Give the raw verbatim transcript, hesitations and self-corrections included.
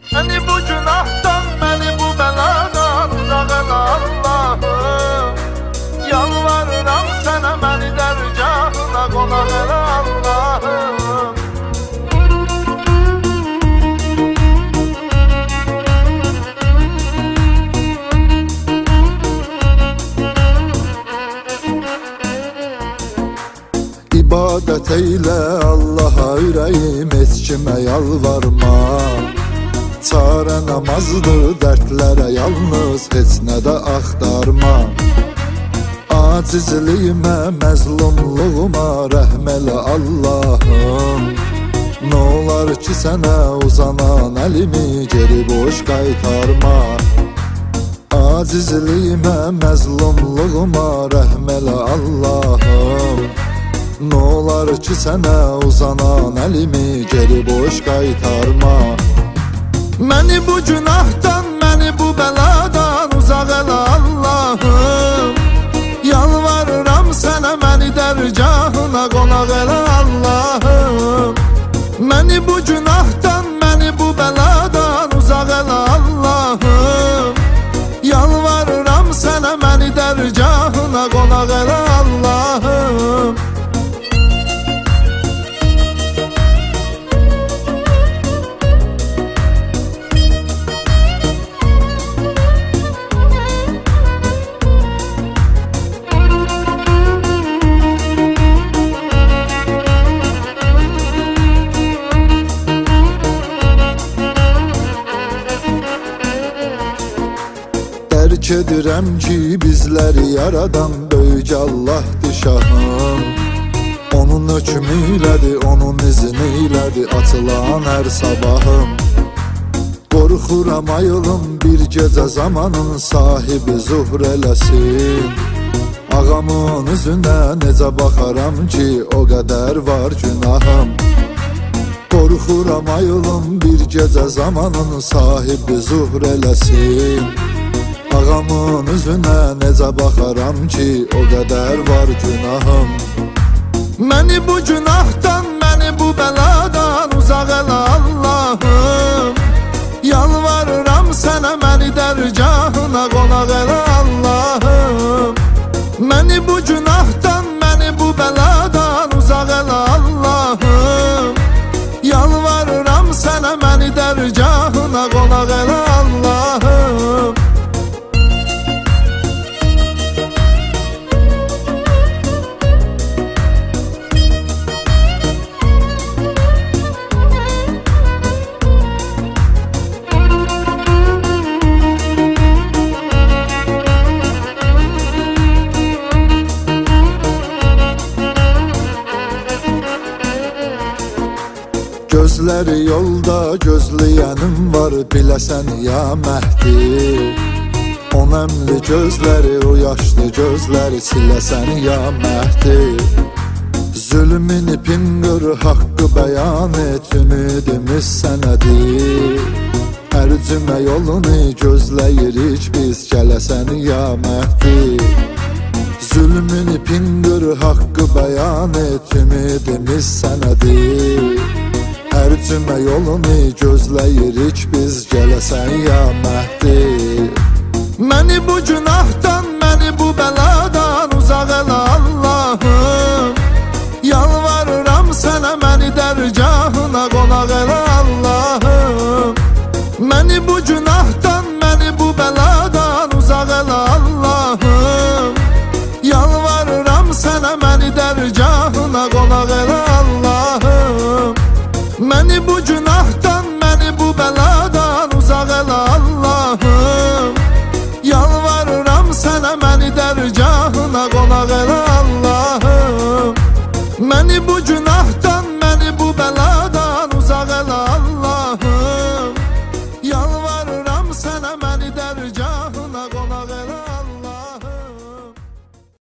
Beni bu günahdan, beni bu beladan uzak el Allah'ım. Yalvarıram sana, beni dergahına konak el Allah'ım. İbadet eyle Allah'a ürəyim, heç kimə yalvarma. Çarə namazdır dərdlərə yalnız, heç nə də axtarma. Acizliyimə, məzlumluğuma rəhm elə Allahım. Nə olar ki sənə uzanan əlimi geri boş qaytarma. Acizliyimə, məzlumluğuma rəhm elə Allahım. Nə olar ki sənə uzanan əlimi geri boş qaytarma. Məni bu günahdan, məni bu bəladan uzaq el Allahım. Yalvarıram sənə, məni dərgahına qonaq el Allahım. Məni bu günahdan, məni bu bəladan uzaq el Allahım. Yalvarıram sənə, məni dərgahına qonaq el Allahım. Dərk edirəm ki bizləri yaradan böyük Allahdır şahım. Onun hökmü ilədir, onun izni ilədir açılan hər sabahım. Qorxuram ayılım bir gecə zamanın sahibi zuhr eləsin. Ağamın üzünə necə baxaram ki o qədər var günahım. Qorxuram ayılım bir gecə zamanın sahibi zuhr eləsin. Ağamın üzünə necə baxaram ki o qədər var günahım. Məni bu günahdan, məni bu bəladan uzaq el Allahım. Yalvarıram sənə, məni dərgahına qonaq el Allahım. Məni bu günahdan, məni bu bəladan uzaq el Allahım. Yalvarıram sənə, məni dərgahına qonaq el Allahım. Gözləri yolda gözləyənim var, biləsən ya Məhdi. O nəmli gözləri, o yaşlı gözləri siləsən ya Məhdi. Zülmün ipin qır, haqqı bəyan et, ümidimiz sənədir. Hər cümə yolunu gözləyirik biz, gələsən ya Məhdi. Zülmün ipin qır, haqqı bəyan et, ümidimiz sənədir. Hər cümə yolunu gözləyirik biz, gələsən ya Məhdi. Məni bu günahdan, məni bu bəladan uzaq el Allahım. Yalvarıram sənə, məni dərgahına qonaq el Allahım. Məni bu günahdan, məni bu bəladan uzaq el Allahım. Yalvarıram sənə, məni dərgahına qonaq el Allahım. Məni bu günahdan, məni bu bəladan uzaq el Allahım. Yalvarıram sənə, məni dərgahına qonaq el Allahım. Məni bu